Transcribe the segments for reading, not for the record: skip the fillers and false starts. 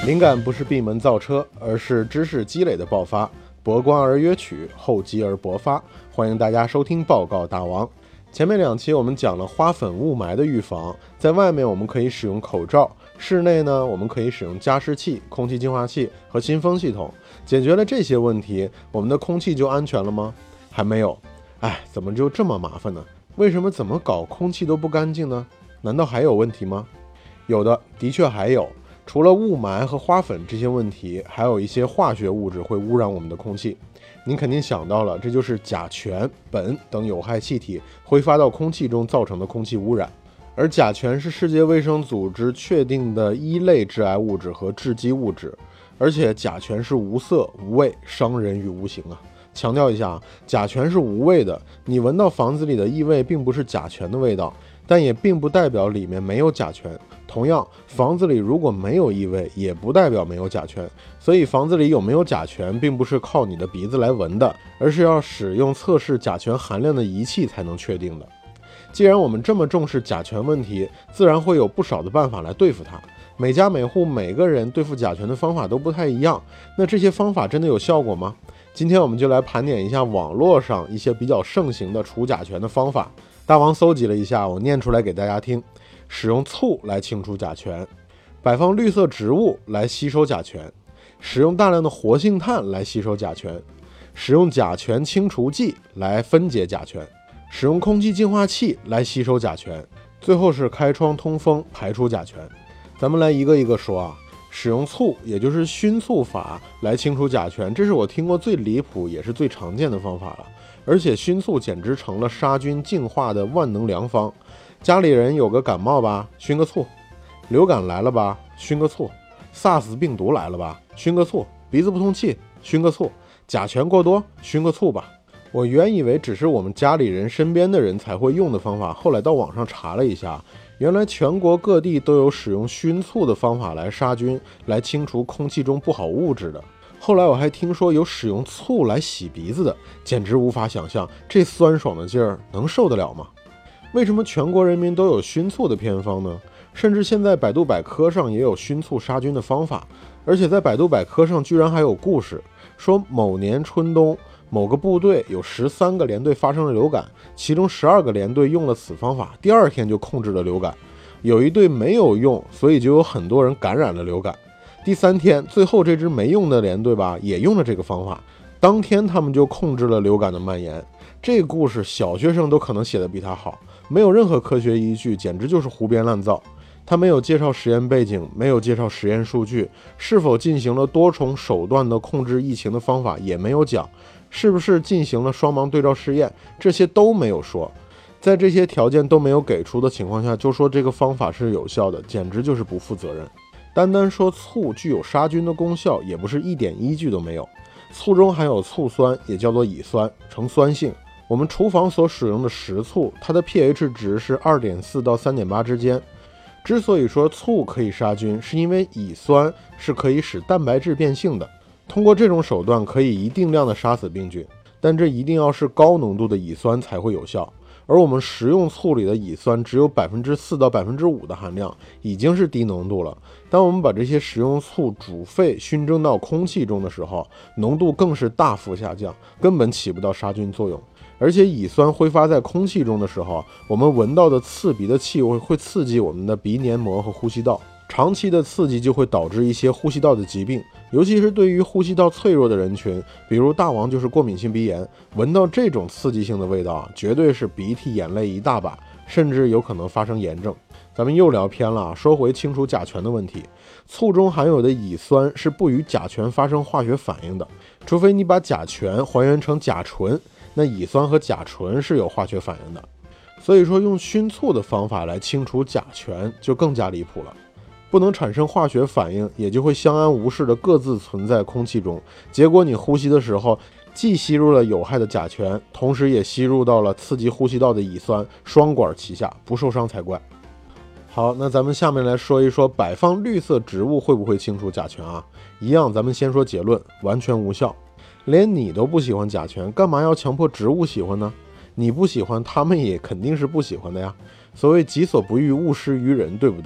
灵感不是闭门造车，而是知识积累的爆发。博观而约取，厚积而薄发。欢迎大家收听报告大王。前面2期我们讲了花粉雾霾的预防，在外面我们可以使用口罩，室内呢我们可以使用加湿器、空气净化器和新风系统。解决了这些问题，我们的空气就安全了吗？还没有。怎么就这么麻烦呢？为什么怎么搞空气都不干净呢？难道还有问题吗？有的，的确还有。除了雾霾和花粉这些问题，还有一些化学物质会污染我们的空气。您肯定想到了，这就是甲醛、苯等有害气体挥发到空气中造成的空气污染。而甲醛是世界卫生组织确定的1类致癌物质和致畸物质，而且甲醛是无色无味，伤人于无形啊。强调一下，甲醛是无味的，你闻到房子里的异味并不是甲醛的味道，但也并不代表里面没有甲醛。同样，房子里如果没有异味，也不代表没有甲醛。所以房子里有没有甲醛，并不是靠你的鼻子来闻的，而是要使用测试甲醛含量的仪器才能确定的。既然我们这么重视甲醛问题，自然会有不少的办法来对付它。每家每户每个人对付甲醛的方法都不太一样，那这些方法真的有效果吗？今天我们就来盘点一下网络上一些比较盛行的除甲醛的方法。大王搜集了一下，我念出来给大家听。使用醋来清除甲醛，摆放绿色植物来吸收甲醛，使用大量的活性炭来吸收甲醛，使用甲醛清除剂来分解甲醛，使用空气净化器来吸收甲醛，最后是开窗通风排出甲醛。咱们来一个一个说啊。使用醋，也就是熏醋法来清除甲醛，这是我听过最离谱也是最常见的方法了。而且熏醋简直成了杀菌净化的万能良方。家里人有个感冒吧，熏个醋；流感来了吧，熏个醋；SARS 病毒来了吧，熏个醋；鼻子不通气，熏个醋；甲醛过多，熏个醋吧。我原以为只是我们家里人身边的人才会用的方法，后来到网上查了一下，原来全国各地都有使用熏醋的方法来杀菌，来清除空气中不好物质的。后来我还听说有使用醋来洗鼻子的，简直无法想象，这酸爽的劲儿能受得了吗？为什么全国人民都有熏醋的偏方呢？甚至现在百度百科上也有熏醋杀菌的方法，而且在百度百科上居然还有故事，说某年春冬某个部队有13个连队发生了流感，其中12个连队用了此方法，第2天就控制了流感。有一队没有用，所以就有很多人感染了流感。第3天，最后这支没用的连队吧，也用了这个方法，当天他们就控制了流感的蔓延。这个故事小学生都可能写得比他好，没有任何科学依据，简直就是胡编乱造。他没有介绍实验背景，没有介绍实验数据，是否进行了多重手段的控制疫情的方法也没有讲，是不是进行了双盲对照试验，这些都没有说。在这些条件都没有给出的情况下，就说这个方法是有效的，简直就是不负责任。单单说醋具有杀菌的功效，也不是一点依据都没有。醋中含有醋酸，也叫做乙酸，呈酸性。我们厨房所使用的食醋，它的 pH 值是 2.4 到 3.8 之间。之所以说醋可以杀菌，是因为乙酸是可以使蛋白质变性的，通过这种手段可以一定量的杀死病菌，但这一定要是高浓度的乙酸才会有效。而我们食用醋里的乙酸只有 4% 到 5% 的含量，已经是低浓度了。当我们把这些食用醋煮沸熏蒸到空气中的时候，浓度更是大幅下降，根本起不到杀菌作用。而且乙酸挥发在空气中的时候，我们闻到的刺鼻的气味会刺激我们的鼻黏膜和呼吸道，长期的刺激就会导致一些呼吸道的疾病，尤其是对于呼吸道脆弱的人群，比如大王就是过敏性鼻炎，闻到这种刺激性的味道，绝对是鼻涕眼泪一大把，甚至有可能发生炎症。咱们又聊偏了，说回清除甲醛的问题。醋中含有的乙酸是不与甲醛发生化学反应的，除非你把甲醛还原成甲醇，那乙酸和甲醇是有化学反应的。所以说用熏醋的方法来清除甲醛就更加离谱了，不能产生化学反应，也就会相安无事的各自存在空气中，结果你呼吸的时候既吸入了有害的甲醛，同时也吸入到了刺激呼吸道的乙酸，双管齐下，不受伤才怪。好，那咱们下面来说一说摆放绿色植物会不会清除甲醛啊？一样，咱们先说结论，完全无效。连你都不喜欢甲醛，干嘛要强迫植物喜欢呢？你不喜欢，他们也肯定是不喜欢的呀。所谓己所不欲，勿施于人，对不对？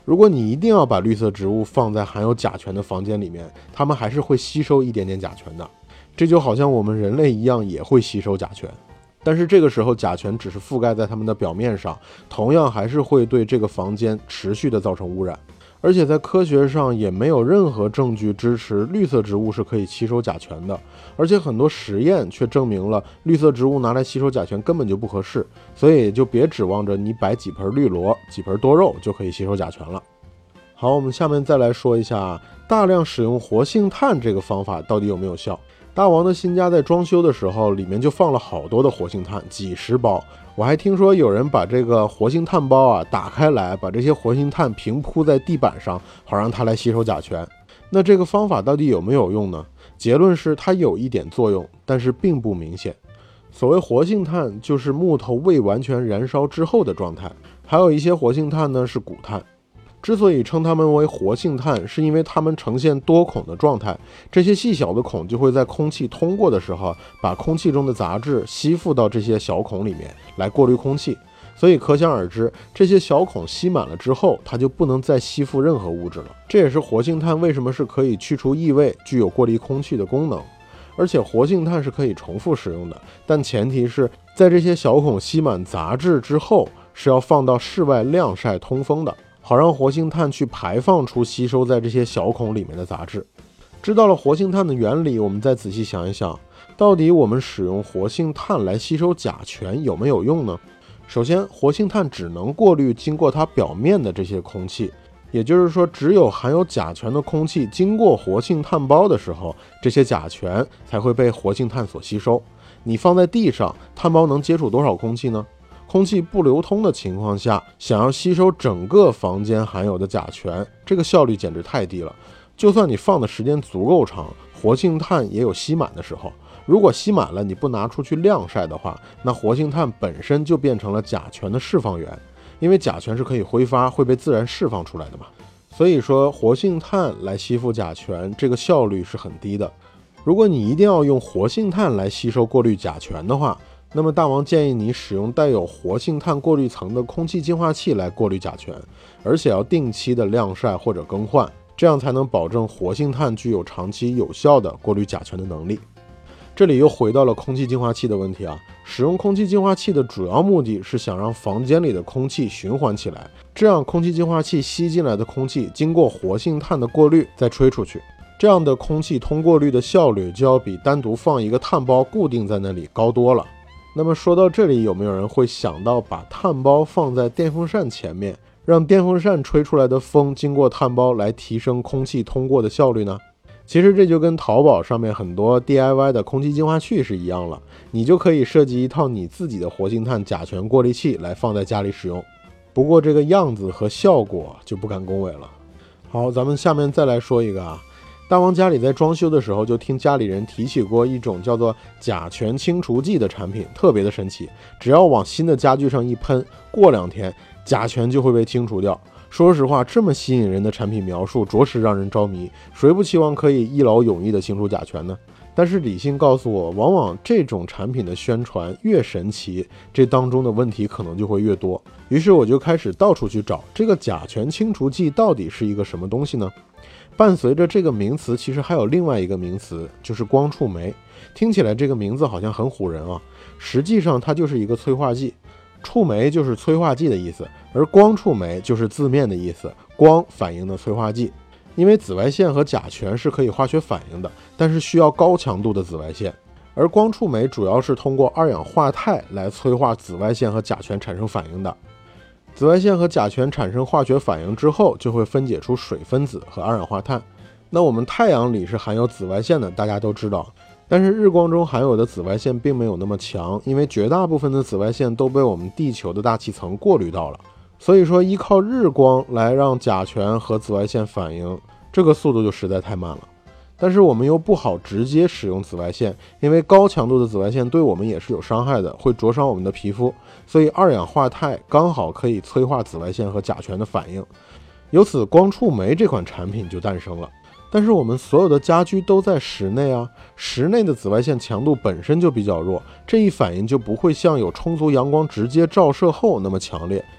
如果你一定要把绿色植物放在含有甲醛的房间里面，它们还是会吸收一点点甲醛的。这就好像我们人类一样，也会吸收甲醛。但是这个时候甲醛只是覆盖在它们的表面上，同样还是会对这个房间持续的造成污染。而且在科学上也没有任何证据支持绿色植物是可以吸收甲醛的，而且很多实验却证明了绿色植物拿来吸收甲醛根本就不合适，所以就别指望着你摆几盆绿萝、几盆多肉就可以吸收甲醛了。好，我们下面再来说一下大量使用活性炭这个方法到底有没有效。大王的新家在装修的时候，里面就放了好多的活性炭，几十包。我还听说有人把这个活性炭包打开来，把这些活性炭平铺在地板上，好让它来吸收甲醛。那这个方法到底有没有用呢？结论是它有一点作用，但是并不明显。所谓活性炭就是木头未完全燃烧之后的状态，还有一些活性炭呢是骨炭。之所以称它们为活性炭，是因为它们呈现多孔的状态，这些细小的孔就会在空气通过的时候，把空气中的杂质吸附到这些小孔里面来过滤空气。所以可想而知，这些小孔吸满了之后，它就不能再吸附任何物质了。这也是活性炭为什么是可以去除异味、具有过滤空气的功能。而且活性炭是可以重复使用的，但前提是在这些小孔吸满杂质之后，是要放到室外晾晒通风的，好让活性炭去排放出吸收在这些小孔里面的杂质。知道了活性炭的原理，我们再仔细想一想，到底我们使用活性炭来吸收甲醛有没有用呢？首先，活性炭只能过滤经过它表面的这些空气，也就是说，只有含有甲醛的空气经过活性炭包的时候，这些甲醛才会被活性炭所吸收。你放在地上，炭包能接触多少空气呢？空气不流通的情况下，想要吸收整个房间含有的甲醛，这个效率简直太低了。就算你放的时间足够长，活性炭也有吸满的时候。如果吸满了，你不拿出去晾晒的话，那活性炭本身就变成了甲醛的释放源，因为甲醛是可以挥发，会被自然释放出来的嘛。所以说，活性炭来吸附甲醛，这个效率是很低的。如果你一定要用活性炭来吸收过滤甲醛的话，那么大王建议你使用带有活性炭过滤层的空气净化器来过滤甲醛，而且要定期的晾晒或者更换，这样才能保证活性炭具有长期有效的过滤甲醛的能力。这里又回到了空气净化器的问题使用空气净化器的主要目的是想让房间里的空气循环起来，这样空气净化器吸进来的空气经过活性炭的过滤再吹出去，这样的空气通过滤的效率就要比单独放一个炭包固定在那里高多了。那么说到这里，有没有人会想到把炭包放在电风扇前面，让电风扇吹出来的风经过炭包来提升空气通过的效率呢？其实这就跟淘宝上面很多 DIY 的空气净化器是一样了，你就可以设计一套你自己的活性炭甲醛过滤器来放在家里使用。不过这个样子和效果就不敢恭维了。好，咱们下面再来说一个大王家里在装修的时候就听家里人提起过一种叫做甲醛清除剂的产品，特别的神奇，只要往新的家具上一喷，过2天甲醛就会被清除掉。说实话，这么吸引人的产品描述着实让人着迷，谁不期望可以一劳永逸的清除甲醛呢？但是理性告诉我，往往这种产品的宣传越神奇，这当中的问题可能就会越多。于是我就开始到处去找这个甲醛清除剂到底是一个什么东西呢？伴随着这个名词，其实还有另外一个名词，就是光触媒。听起来这个名字好像很唬人实际上它就是一个催化剂。触媒就是催化剂的意思，而光触媒就是字面的意思，光反应的催化剂。因为紫外线和甲醛是可以化学反应的，但是需要高强度的紫外线，而光触媒主要是通过二氧化钛来催化紫外线和甲醛产生反应的。紫外线和甲醛产生化学反应之后，就会分解出水分子和二氧化碳。那我们太阳里是含有紫外线的，大家都知道，但是日光中含有的紫外线并没有那么强，因为绝大部分的紫外线都被我们地球的大气层过滤到了。所以说依靠日光来让甲醛和紫外线反应，这个速度就实在太慢了。但是我们又不好直接使用紫外线，因为高强度的紫外线对我们也是有伤害的，会灼伤我们的皮肤，所以二氧化钛刚好可以催化紫外线和甲醛的反应。由此光触媒这款产品就诞生了。但是我们所有的家居都在室内室内的紫外线强度本身就比较弱，这一反应就不会像有充足阳光直接照射后那么强烈，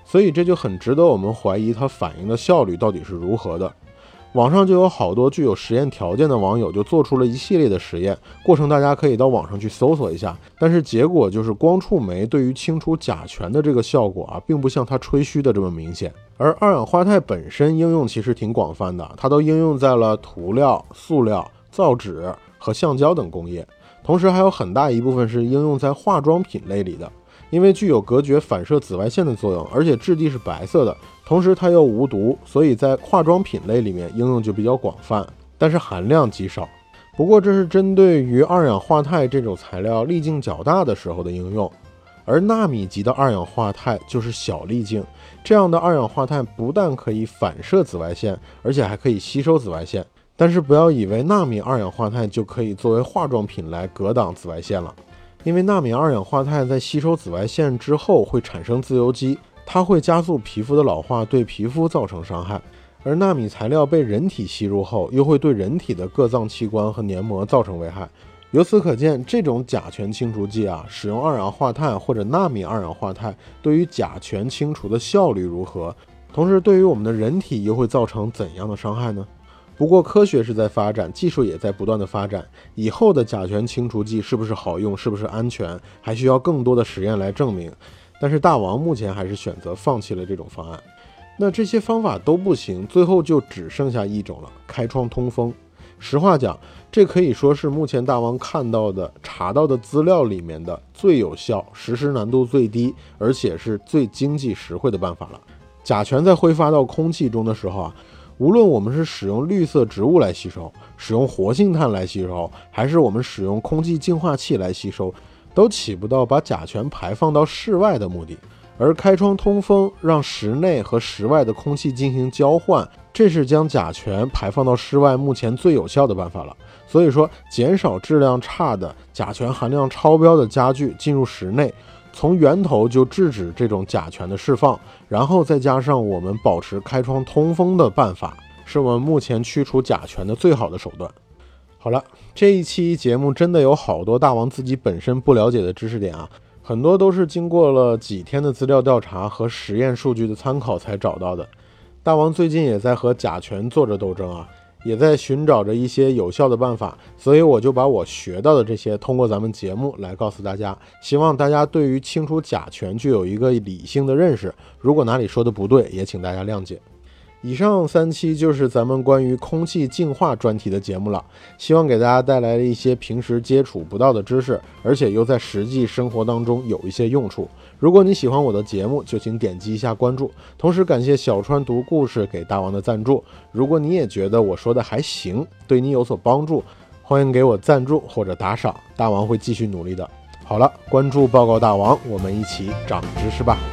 所以这就很值得我们怀疑它反应的效率到底是如何的。网上就有好多具有实验条件的网友就做出了一系列的实验，过程大家可以到网上去搜索一下，但是结果就是光触媒对于清除甲醛的这个效果并不像它吹嘘的这么明显。而二氧化钛本身应用其实挺广泛的，它都应用在了涂料、塑料、造纸和橡胶等工业，同时还有很大一部分是应用在化妆品类里的。因为具有隔绝反射紫外线的作用，而且质地是白色的，同时它又无毒，所以在化妆品类里面应用就比较广泛，但是含量极少。不过这是针对于二氧化钛这种材料粒径较大的时候的应用，而纳米级的二氧化钛就是小粒径，这样的二氧化钛不但可以反射紫外线，而且还可以吸收紫外线。但是不要以为纳米二氧化钛就可以作为化妆品来隔挡紫外线了。因为纳米二氧化钛在吸收紫外线之后会产生自由基，它会加速皮肤的老化，对皮肤造成伤害。而纳米材料被人体吸入后，又会对人体的各脏器官和黏膜造成危害。由此可见，这种甲醛清除剂使用二氧化钛或者纳米二氧化钛对于甲醛清除的效率如何，同时对于我们的人体又会造成怎样的伤害呢？不过科学是在发展，技术也在不断的发展，以后的甲醛清除剂是不是好用，是不是安全，还需要更多的实验来证明。但是大王目前还是选择放弃了这种方案。那这些方法都不行，最后就只剩下一种了，开窗通风。实话讲，这可以说是目前大王看到的、查到的资料里面的最有效、实施难度最低，而且是最经济实惠的办法了。甲醛在挥发到空气中的时候无论我们是使用绿色植物来吸收，使用活性炭来吸收，还是我们使用空气净化器来吸收，都起不到把甲醛排放到室外的目的。而开窗通风，让室内和室外的空气进行交换，这是将甲醛排放到室外目前最有效的办法了。所以说，减少质量差的、甲醛含量超标的家具进入室内，从源头就制止这种甲醛的释放，然后再加上我们保持开窗通风的办法，是我们目前驱除甲醛的最好的手段。好了，这一期节目真的有好多大王自己本身不了解的知识点很多都是经过了几天的资料调查和实验数据的参考才找到的。大王最近也在和甲醛做着斗争也在寻找着一些有效的办法，所以我就把我学到的这些通过咱们节目来告诉大家，希望大家对于清除甲醛具有一个理性的认识，如果哪里说的不对，也请大家谅解。以上3期就是咱们关于空气净化专题的节目了，希望给大家带来了一些平时接触不到的知识，而且又在实际生活当中有一些用处。如果你喜欢我的节目，就请点击一下关注，同时感谢小川读故事给大王的赞助。如果你也觉得我说的还行，对你有所帮助，欢迎给我赞助或者打赏，大王会继续努力的。好了，关注报告大王，我们一起长知识吧。